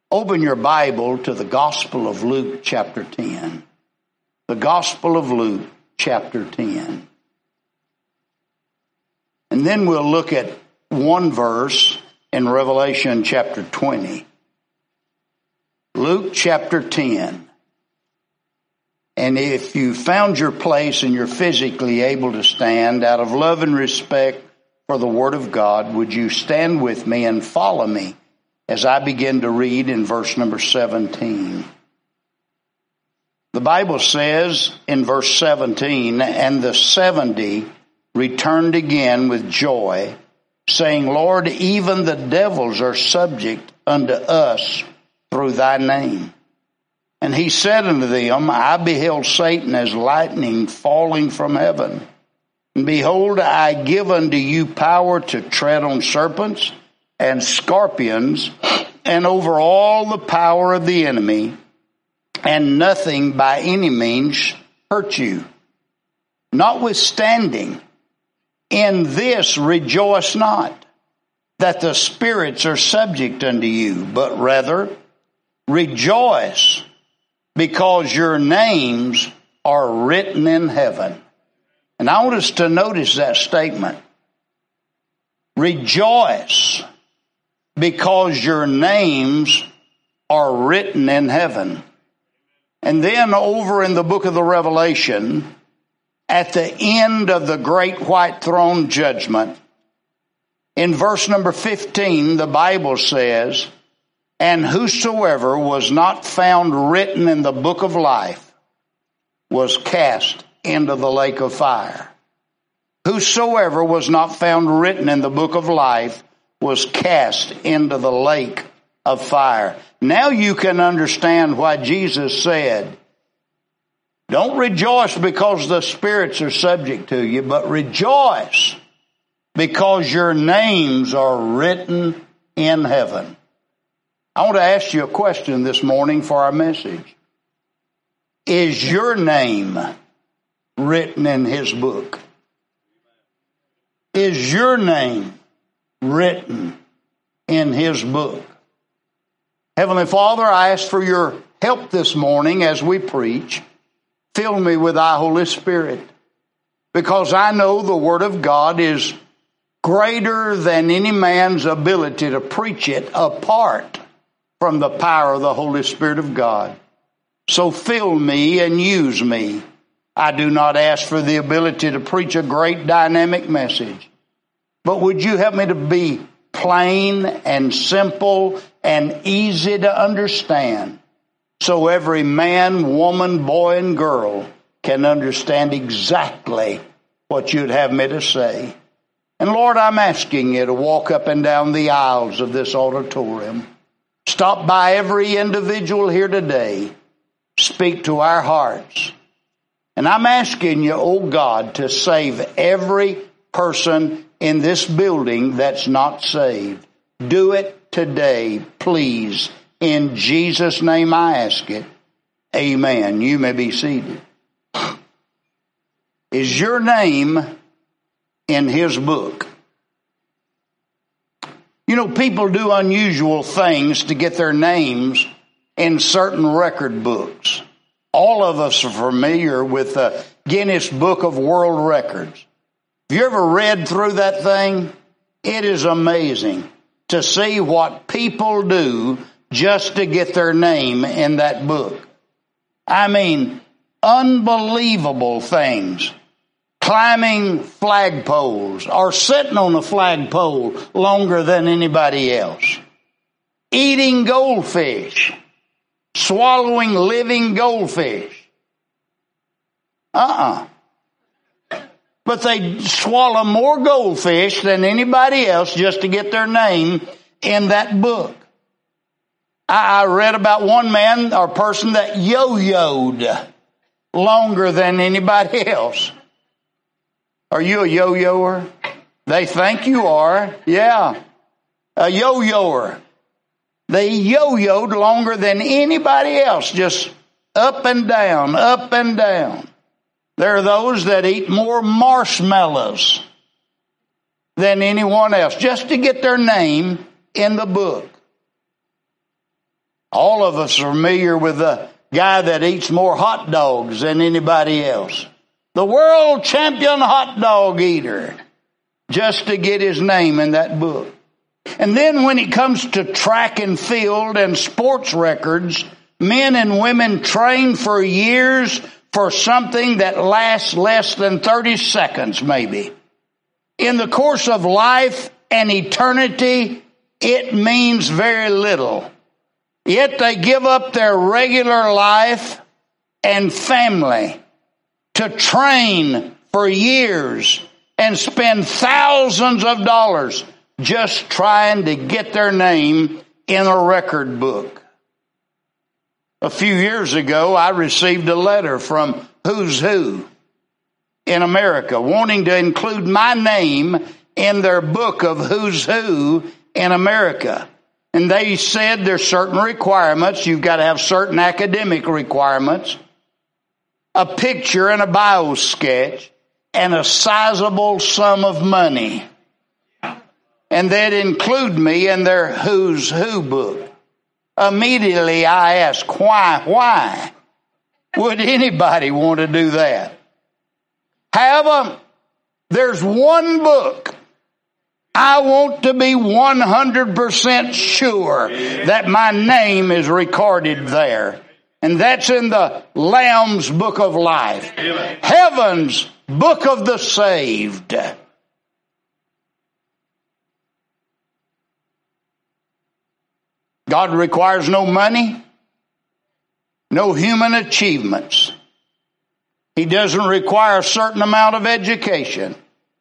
Open your Bible to the Gospel of Luke chapter 10. The Gospel of Luke chapter 10. And then we'll look at one verse in Revelation chapter 20. Luke chapter 10. And if you found your place and you're physically able to stand, out of love and respect for the Word of God, would you stand with me and follow me as I begin to read in verse number 17. The Bible says in verse 17, "And the 70 returned again with joy, saying, Lord, even the devils are subject unto us through thy name. And he said unto them, I beheld Satan as lightning falling from heaven. And behold, I give unto you power to tread on serpents and scorpions, and over all the power of the enemy, and nothing by any means hurt you. Notwithstanding, in this rejoice not, that the spirits are subject unto you, but rather rejoice, because your names are written in heaven." And I want us to notice that statement. Rejoice, because your names are written in heaven. And then over in the book of the Revelation, at the end of the great white throne judgment, in verse number 15, the Bible says, "And whosoever was not found written in the book of life was cast into the lake of fire." Whosoever was not found written in the book of life was cast into the lake of fire. Now you can understand why Jesus said, don't rejoice because the spirits are subject to you, but rejoice because your names are written in heaven. I want to ask you a question this morning for our message. Is your name written in his book? Is your name written in his book? Heavenly Father, I ask for your help this morning as we preach. Fill me with thy Holy Spirit, because I know the Word of God is greater than any man's ability to preach it apart from the power of the Holy Spirit of God. So fill me and use me. I do not ask for the ability to preach a great dynamic message, but would you help me to be plain and simple and easy to understand, so every man, woman, boy, and girl can understand exactly what you'd have me to say. And Lord, I'm asking you to walk up and down the aisles of this auditorium. Stop by every individual here today. Speak to our hearts. And I'm asking you, oh God, to save every person in this building that's not saved. Do it today, please. In Jesus' name I ask it. Amen. You may be seated. Is your name in his book? You know, people do unusual things to get their names in certain record books. All of us are familiar with the Guinness Book of World Records. Have you ever read through that thing? It is amazing to see what people do just to get their name in that book. I mean, unbelievable things. Climbing flagpoles or sitting on a flagpole longer than anybody else. Eating goldfish. Swallowing living goldfish. But they swallow more goldfish than anybody else just to get their name in that book. I read about one man or person that yo-yoed longer than anybody else. Are you a yo-yoer? They think you are. Yeah. A yo-yoer. They yo-yoed longer than anybody else, just up and down, up and down. There are those that eat more marshmallows than anyone else, just to get their name in the book. All of us are familiar with the guy that eats more hot dogs than anybody else. The world champion hot dog eater, just to get his name in that book. And then when it comes to track and field and sports records, men and women train for years for something that lasts less than 30 seconds maybe. In the course of life and eternity, it means very little. Yet they give up their regular life and family to train for years and spend thousands of dollars just trying to get their name in a record book. A few years ago, I received a letter from Who's Who in America wanting to include my name in their book of Who's Who in America. And they said there's certain requirements. You've got to have certain academic requirements, a picture and a bio sketch, and a sizable sum of money. And they'd include me in their Who's Who book. Immediately I asked, why would anybody want to do that? However, there's one book I want to be 100% sure that my name is recorded there. And that's in the Lamb's Book of Life. Heaven's Book of the Saved. God requires no money, no human achievements. He doesn't require a certain amount of education.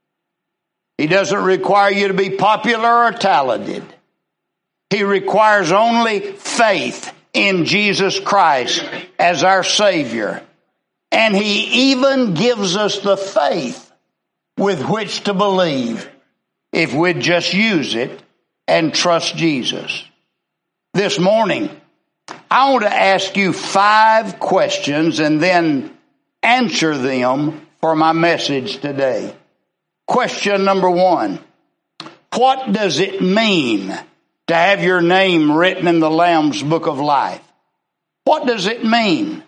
He doesn't require you to be popular or talented. He requires only faith in Jesus Christ as our Savior. And He even gives us the faith with which to believe if we'd just use it and trust Jesus. This morning, I want to ask you 5 questions and then answer them for my message today. Question number 1. What does it mean to have your name written in the Lamb's Book of Life? What does it mean?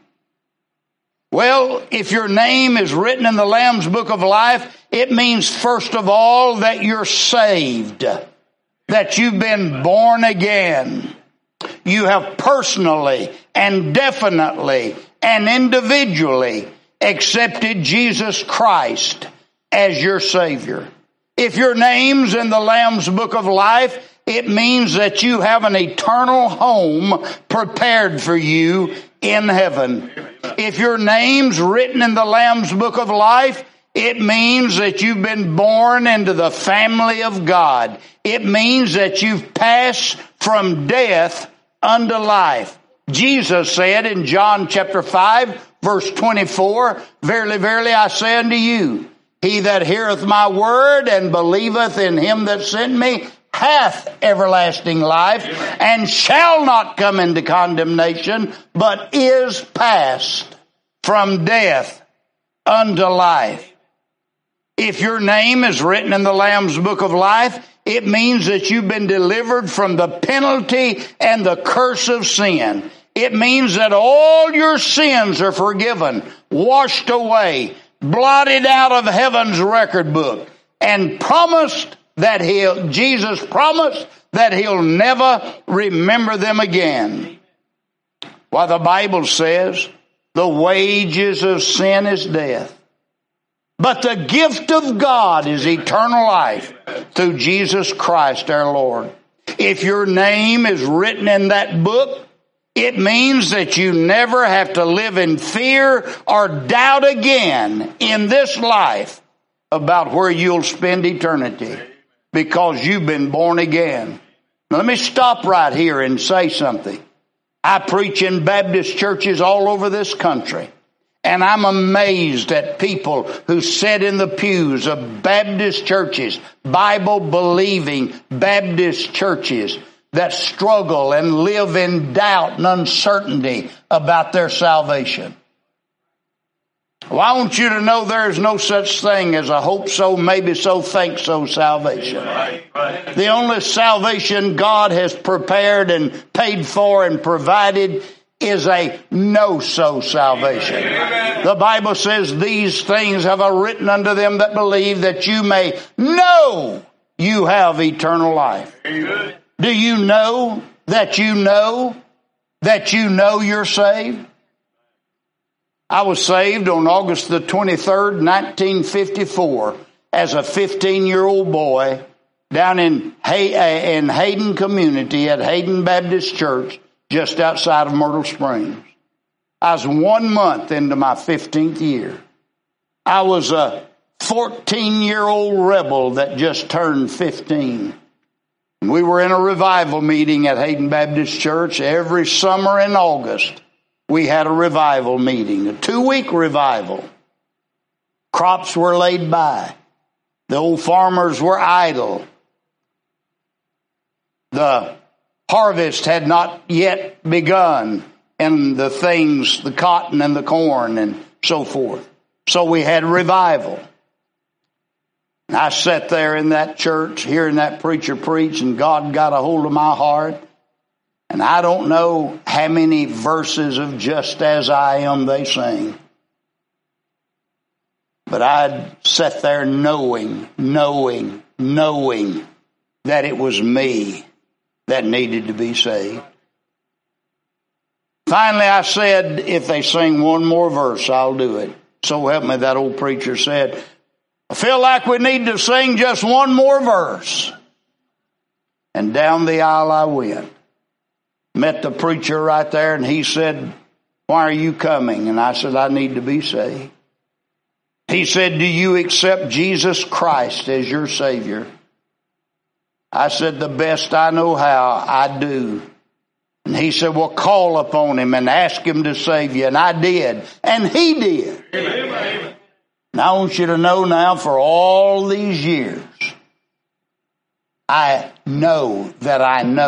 Well, if your name is written in the Lamb's Book of Life, it means first of all that you're saved, that you've been born again. You have personally and definitely and individually accepted Jesus Christ as your Savior. If your name's in the Lamb's Book of Life, it means that you have an eternal home prepared for you in heaven. If your name's written in the Lamb's Book of Life, it means that you've been born into the family of God. It means that you've passed from death unto life. Jesus said in John chapter 5, verse 24, Verily, verily, I say unto you, he that heareth my word and believeth in him that sent me hath everlasting life, and shall not come into condemnation, but is passed from death unto life. If your name is written in the Lamb's Book of Life, it means that you've been delivered from the penalty and the curse of sin. It means that all your sins are forgiven, washed away, blotted out of heaven's record book, and promised that Jesus promised that He'll never remember them again. Why, the Bible says the wages of sin is death, but the gift of God is eternal life through Jesus Christ our Lord. If your name is written in that book, it means that you never have to live in fear or doubt again in this life about where you'll spend eternity, because you've been born again. Now, let me stop right here and say something. I preach in Baptist churches all over this country, and I'm amazed at people who sit in the pews of Baptist churches, Bible-believing Baptist churches, that struggle and live in doubt and uncertainty about their salvation. Well, I want you to know there is no such thing as a hope so, maybe so, think so salvation. The only salvation God has prepared and paid for and provided is a no-so salvation. The Bible says these things have I written unto them that believe, that you may know you have eternal life. Do you know that you know that you know you're saved? I was saved on August the 23rd, 1954, as a 15-year-old boy down in Hayden community at Hayden Baptist Church, just outside of Myrtle Springs. I was 1 month into my 15th year. I was a 14-year-old rebel that just turned 15. We were in a revival meeting at Hayden Baptist Church every summer in August. We had a revival meeting, a 2-week revival. Crops were laid by. The old farmers were idle. The harvest had not yet begun, and the things, the cotton and the corn and so forth. So we had revival. And I sat there in that church, hearing that preacher preach, and God got a hold of my heart. And I don't know how many verses of Just As I Am they sing. But I'd sat there knowing that it was me that needed to be saved. Finally, I said, if they sing one more verse, I'll do it. So help me, that old preacher said, I feel like we need to sing just one more verse. And down the aisle I went. Met the preacher right there, and he said, why are you coming? And I said, I need to be saved. He said, do you accept Jesus Christ as your Savior? I said, the best I know how, I do. And he said, well, call upon him and ask him to save you. And I did. And he did. Amen. And I want you to know now, for all these years, I know that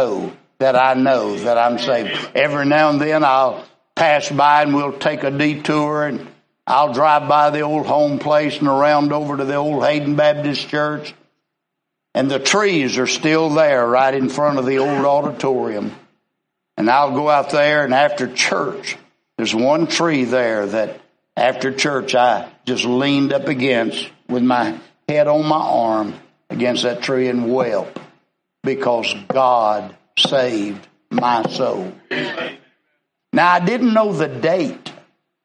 I'm saved. Every now and then I'll pass by and we'll take a detour, and I'll drive by the old home place and around over to the old Hayden Baptist Church. And the trees are still there right in front of the old auditorium. And I'll go out there, and after church, there's one tree there that after church I just leaned up against with my head on my arm against that tree and wept because God saved my soul. Now, I didn't know the date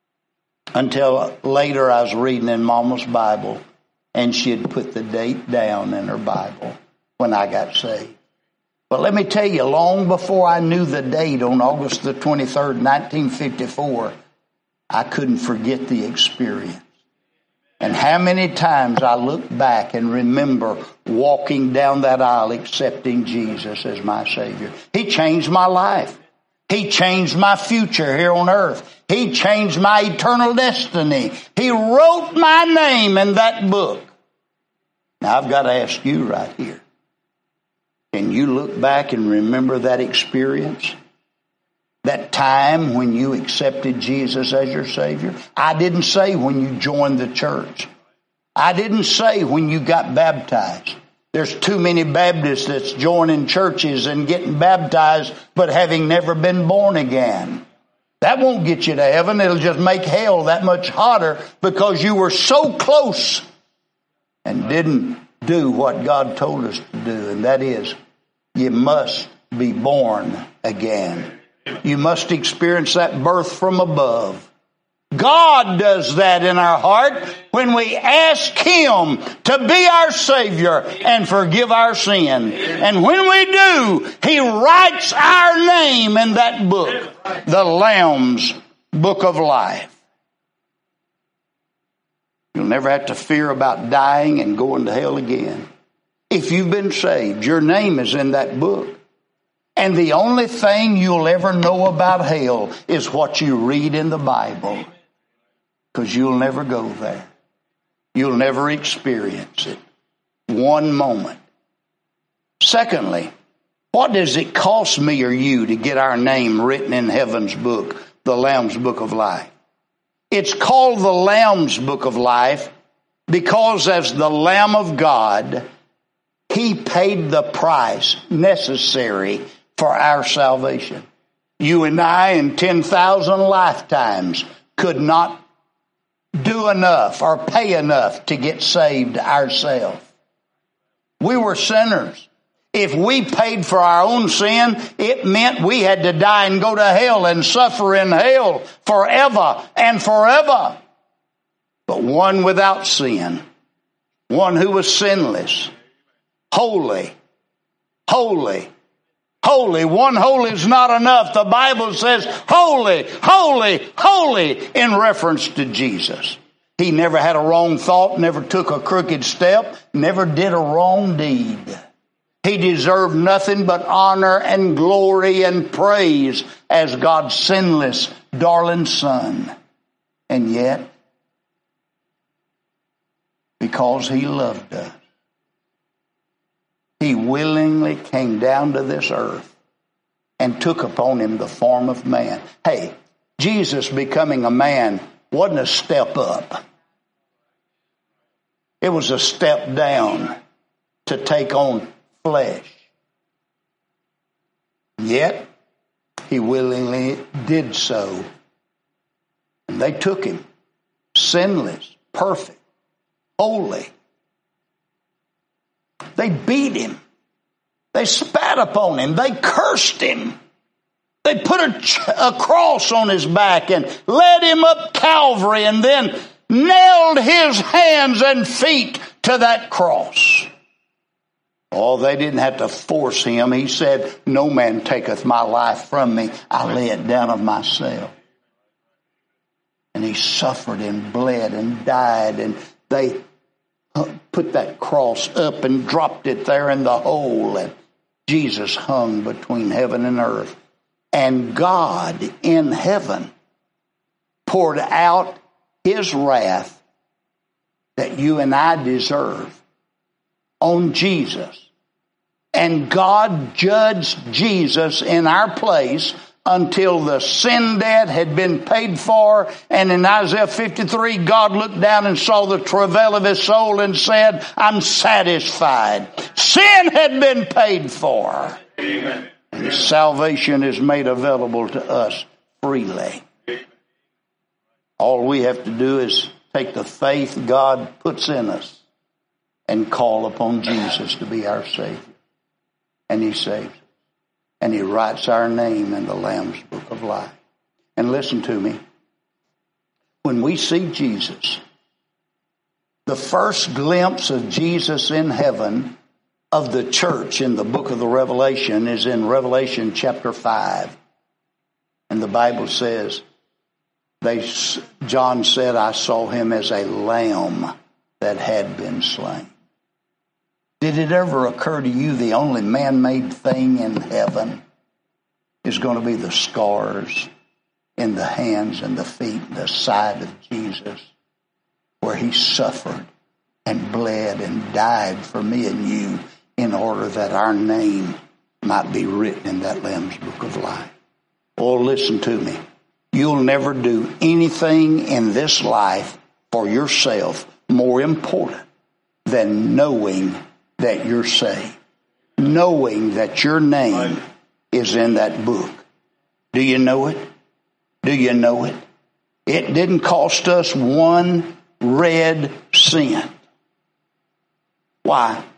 until later. I was reading in Mama's Bible, and she had put the date down in her Bible when I got saved. But let me tell you, long before I knew the date on August the 23rd, 1954, I couldn't forget the experience. And how many times I look back and remember walking down that aisle accepting Jesus as my Savior. He changed my life. He changed my future here on earth. He changed my eternal destiny. He wrote my name in that book. Now I've got to ask you right here. Can you look back and remember that experience? That time when you accepted Jesus as your Savior? I didn't say when you joined the church. I didn't say when you got baptized. There's too many Baptists that's joining churches and getting baptized but having never been born again. That won't get you to heaven. It'll just make hell that much hotter because you were so close and didn't do what God told us to do. And that is, you must be born again. You must experience that birth from above. God does that in our heart when we ask Him to be our Savior and forgive our sin. And when we do, He writes our name in that book, the Lamb's Book of Life. You'll never have to fear about dying and going to hell again. If you've been saved, your name is in that book. And the only thing you'll ever know about hell is what you read in the Bible. Because you'll never go there. You'll never experience it. One moment. Secondly, what does it cost me or you to get our name written in heaven's book, the Lamb's Book of Life? It's called the Lamb's Book of Life because as the Lamb of God, He paid the price necessary for our salvation. You and I in 10,000 lifetimes could not do enough or pay enough to get saved ourselves. We were sinners. If we paid for our own sin, it meant we had to die and go to hell and suffer in hell forever and forever. But one without sin, one who was sinless, holy, holy, holy. One holy is not enough. The Bible says holy, holy, holy in reference to Jesus. He never had a wrong thought, never took a crooked step, never did a wrong deed. He deserved nothing but honor and glory and praise as God's sinless, darling Son. And yet, because He loved us, He willingly came down to this earth and took upon Him the form of man. Hey, Jesus becoming a man wasn't a step up. It was a step down to take on flesh. Yet, He willingly did so. And they took Him, sinless, perfect, holy. They beat Him. They spat upon Him. They cursed Him. They put a cross on His back and led Him up Calvary and then nailed His hands and feet to that cross. Oh, they didn't have to force Him. He said, no man taketh my life from me. I lay it down of myself. And He suffered and bled and died. And they put that cross up and dropped it there in the hole. And Jesus hung between heaven and earth. And God in heaven poured out His wrath that you and I deserve on Jesus. And God judged Jesus in our place until the sin debt had been paid for. And in Isaiah 53, God looked down and saw the travail of His soul and said, I'm satisfied. Sin had been paid for. Amen. And salvation is made available to us freely. All we have to do is take the faith God puts in us and call upon Jesus to be our Savior. And He saves us. And He writes our name in the Lamb's Book of Life. And listen to me. When we see Jesus, the first glimpse of Jesus in heaven of the church in the book of the Revelation is in Revelation chapter 5. And the Bible says, John said, I saw Him as a lamb that had been slain. Did it ever occur to you the only man-made thing in heaven is going to be the scars in the hands and the feet and the side of Jesus, where He suffered and bled and died for me and you in order that our name might be written in that Lamb's Book of Life? Oh, listen to me. You'll never do anything in this life for yourself more important than knowing that you're saved. Knowing that your name is in that book. Do you know it? Do you know it? It didn't cost us one red cent. Why?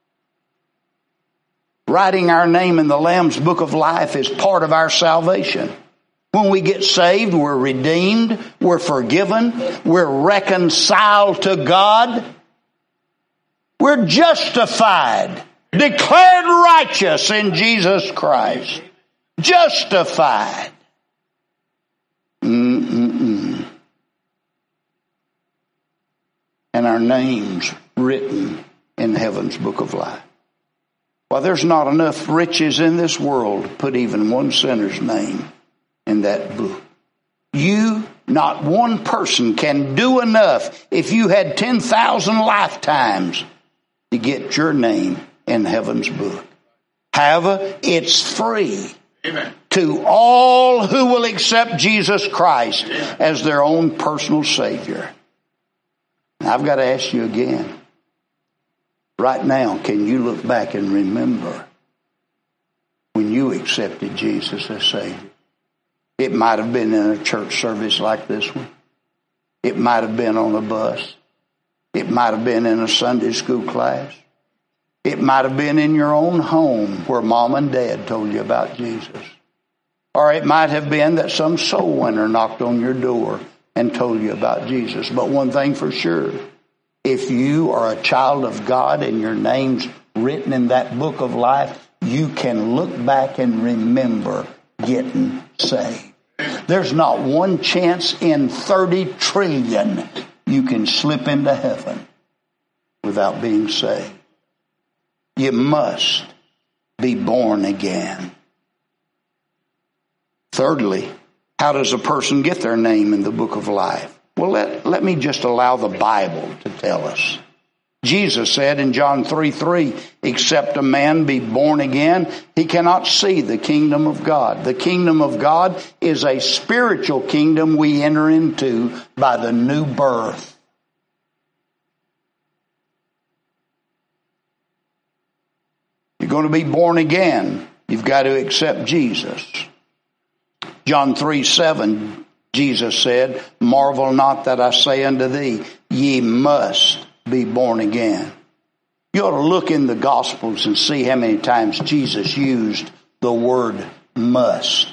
Writing our name in the Lamb's Book of Life is part of our salvation. When we get saved, we're redeemed, we're forgiven, we're reconciled to God, we're justified, declared righteous in Jesus Christ. Justified. And our names written in heaven's book of life. Well, there's not enough riches in this world to put even one sinner's name in that book. You, not one person, can do enough if you had 10,000 lifetimes to get your name in heaven's book. However, it's free. Amen. To all who will accept Jesus Christ as their own personal Savior. Now, I've got to ask you again. Right now, can you look back and remember when you accepted Jesus as Savior? It might have been in a church service like this one. It might have been on a bus. It might have been in a Sunday school class. It might have been in your own home where mom and dad told you about Jesus. Or it might have been that some soul winner knocked on your door and told you about Jesus. But one thing for sure, if you are a child of God and your name's written in that book of life, you can look back and remember getting saved. There's not one chance in 30 trillion you can slip into heaven without being saved. You must be born again. Thirdly, how does a person get their name in the book of life? Well, let me just allow the Bible to tell us. Jesus said in John 3:3, except a man be born again, he cannot see the kingdom of God. The kingdom of God is a spiritual kingdom we enter into by the new birth. You're going to be born again. You've got to accept Jesus. John 3:7, Jesus said, marvel not that I say unto thee, ye must be born again. You ought to look in the Gospels and see how many times Jesus used the word must.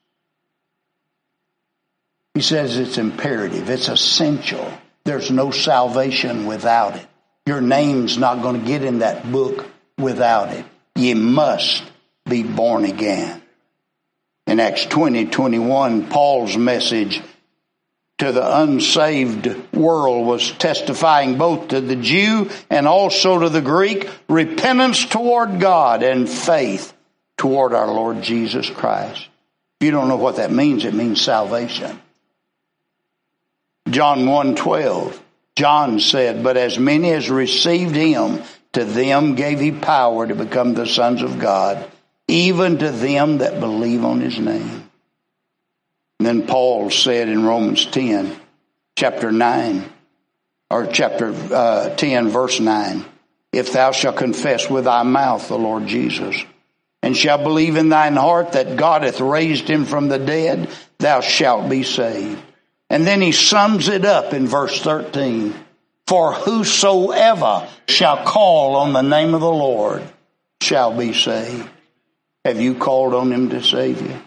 He says it's imperative. It's essential. There's no salvation without it. Your name's not going to get in that book without it. Ye must be born again. In Acts 20:21, Paul's message to the unsaved world was testifying both to the Jew and also to the Greek, repentance toward God and faith toward our Lord Jesus Christ. If you don't know what that means, it means salvation. John 1:12, John said, but as many as received him, to them gave he power to become the sons of God, even to them that believe on his name. And then Paul said in Romans 10, chapter 10, verse 9, if thou shalt confess with thy mouth the Lord Jesus, and shalt believe in thine heart that God hath raised him from the dead, thou shalt be saved. And then he sums it up in verse 13, for whosoever shall call on the name of the Lord shall be saved. Have you called on him to save you?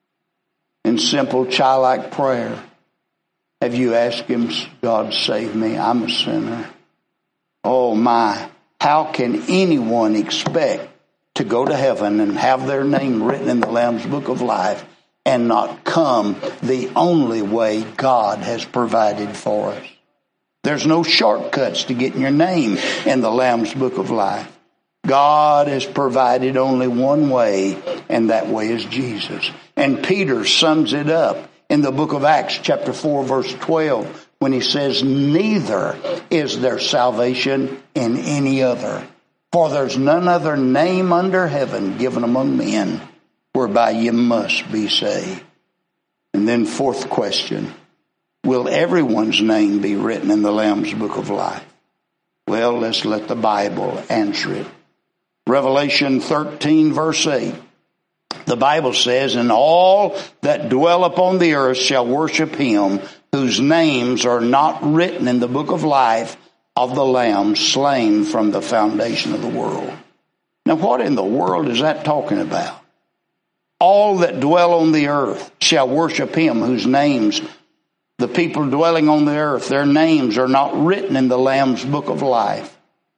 In simple childlike prayer, have you asked him, God, save me, I'm a sinner. Oh my, how can anyone expect to go to heaven and have their name written in the Lamb's Book of Life and not come the only way God has provided for us? There's no shortcuts to getting your name in the Lamb's Book of Life. God has provided only one way, and that way is Jesus. And Peter sums it up in the book of Acts, chapter 4, verse 12, when he says, neither is there salvation in any other, for there's none other name under heaven given among men whereby you must be saved. And then fourth question, will everyone's name be written in the Lamb's Book of Life? Well, let's let the Bible answer it. Revelation 13, verse 8. The Bible says, and all that dwell upon the earth shall worship him whose names are not written in the book of life of the Lamb slain from the foundation of the world. Now, what in the world is that talking about? All that dwell on the earth shall worship him whose names, the people dwelling on the earth, their names are not written in the Lamb's Book of Life.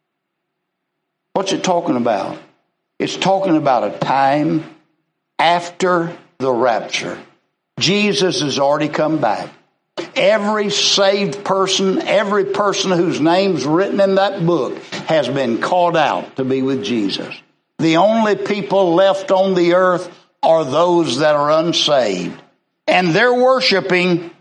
What's it talking about? It's talking about a time after the rapture. Jesus has already come back. Every saved person, every person whose name's written in that book has been called out to be with Jesus. The only people left on the earth are those that are unsaved. And they're worshiping.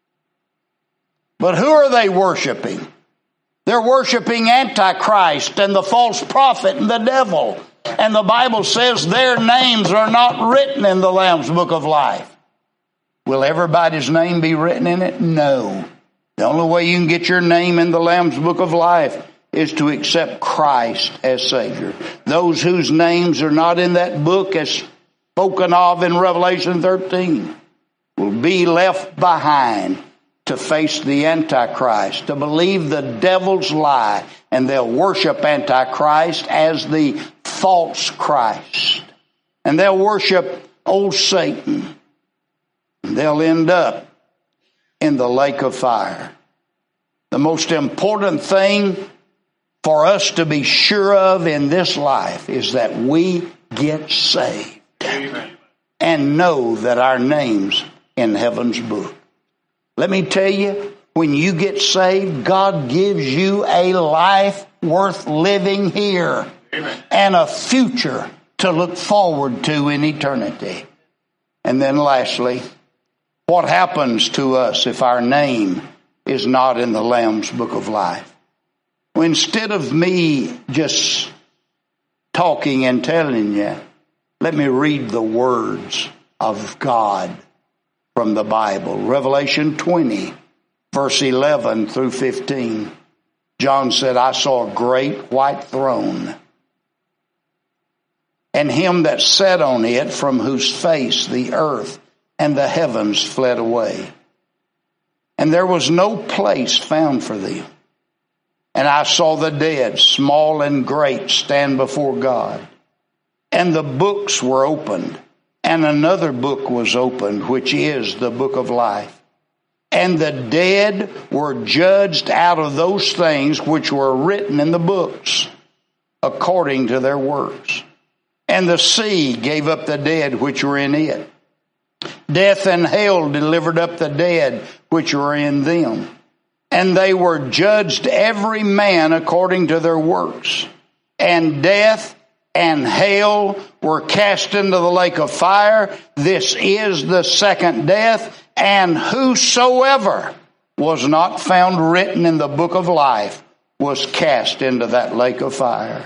But who are they worshiping? They're worshiping Antichrist and the false prophet and the devil. And the Bible says their names are not written in the Lamb's book of life. Will everybody's name be written in it? No. The only way you can get your name in the Lamb's book of life is to accept Christ as Savior. Those whose names are not in that book as spoken of in Revelation 13 will be left behind to face the Antichrist, to believe the devil's lie, and they'll worship Antichrist as the false Christ. And they'll worship old Satan. They'll end up in the lake of fire. The most important thing for us to be sure of in this life is that we get saved. Amen. And know that our name's in heaven's book. Let me tell you, when you get saved, God gives you a life worth living here. Amen. And a future to look forward to in eternity. And then lastly, what happens to us if our name is not in the Lamb's book of life? Well, instead of me just talking and telling you, let me read the words of God from the Bible. Revelation 20, verse 11 through 15. John said, I saw a great white throne, and him that sat on it, from whose face the earth and the heavens fled away. And there was no place found for them. And I saw the dead, small and great, stand before God. And the books were opened. And another book was opened, which is the book of life. And the dead were judged out of those things which were written in the books, according to their works. And the sea gave up the dead which were in it. Death and hell delivered up the dead which were in them. And they were judged every man according to their works. And death and hell were cast into the lake of fire. This is the second death. And whosoever was not found written in the book of life was cast into that lake of fire.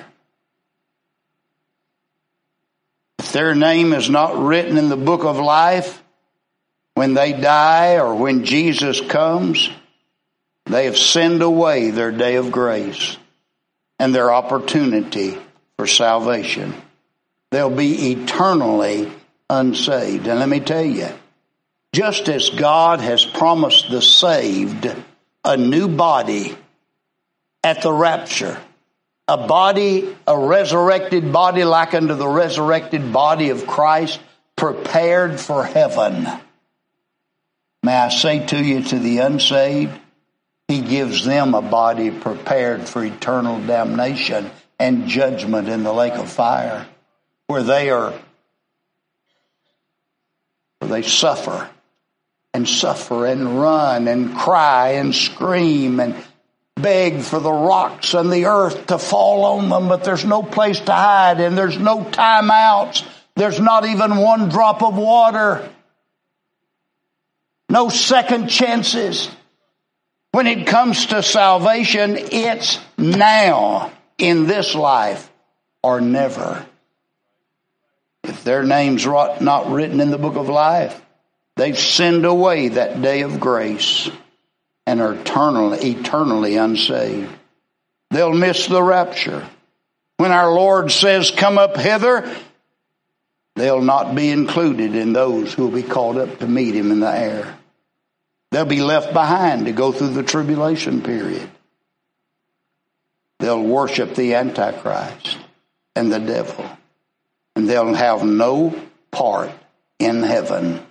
If their name is not written in the book of life, when they die or when Jesus comes, they have sinned away their day of grace and their opportunity for salvation. They'll be eternally unsaved. And let me tell you, just as God has promised the saved a new body at the rapture, a body, a resurrected body like unto the resurrected body of Christ, prepared for heaven. May I say to you, to the unsaved, He gives them a body prepared for eternal damnation and judgment in the lake of fire, where they suffer and run and cry and scream and beg for the rocks and the earth to fall on them, but there's no place to hide and there's no timeouts. There's not even one drop of water. No second chances. When it comes to salvation, it's now, in this life, or never. If their name's not written in the book of life, they've sinned away that day of grace and are eternally unsaved. They'll miss the rapture. When our Lord says, come up hither, they'll not be included in those who will be called up to meet Him in the air. They'll be left behind to go through the tribulation period. They'll worship the Antichrist and the devil. And they'll have no part in heaven.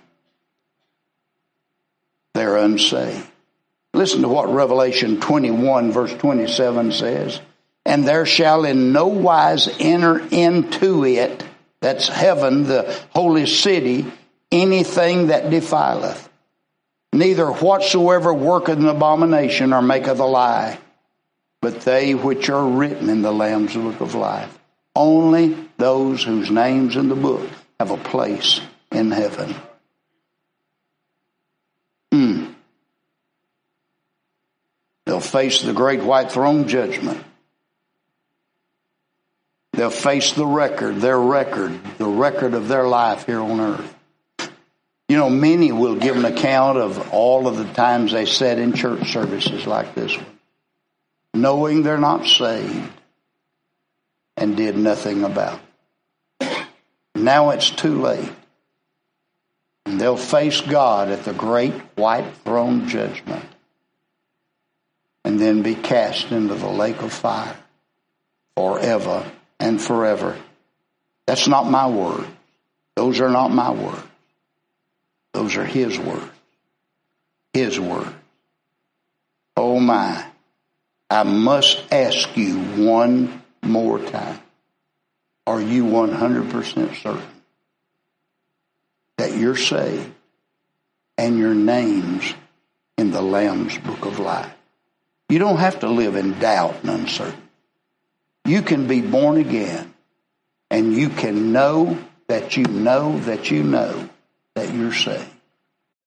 They're unsaved. Listen to what Revelation 21 verse 27 says. And there shall in no wise enter into it, that's heaven, the holy city, anything that defileth. Neither whatsoever worketh an abomination or maketh a lie, but they which are written in the Lamb's book of life. Only those whose names in the book have a place in heaven. They'll face the great white throne judgment. They'll face the record of their life here on earth. You know, many will give an account of all of the times they sat in church services like this one, knowing they're not saved, and did nothing about it. Now it's too late. And they'll face God at the great white throne judgment, and then be cast into the lake of fire forever and forever. That's not my word. Those are not my words. Those are His words. His word. Oh my. I must ask you one more time. Are you 100% certain that you're saved and your name's in the Lamb's book of life? You don't have to live in doubt and uncertainty. You can be born again, and you can know that you know that you know that you're saved.